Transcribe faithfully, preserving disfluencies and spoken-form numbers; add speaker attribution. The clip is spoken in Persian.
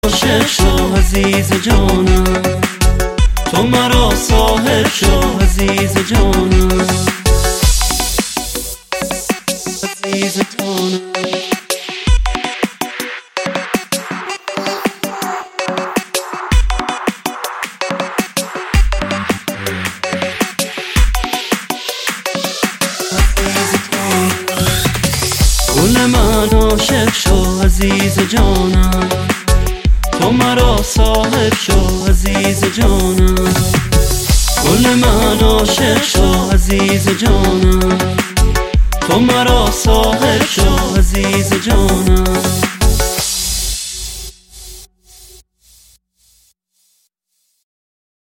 Speaker 1: عاشق شو عزیز جانم، تو مرا صاحب شو عزیز جانم، عزیز جانم. گل من عاشق شو عزیز جانم، تو مرا صاحب شو عزیز جانم. گل من عاشق شو عزیز جانم، تو مرا صاحب شو عزیز جانم.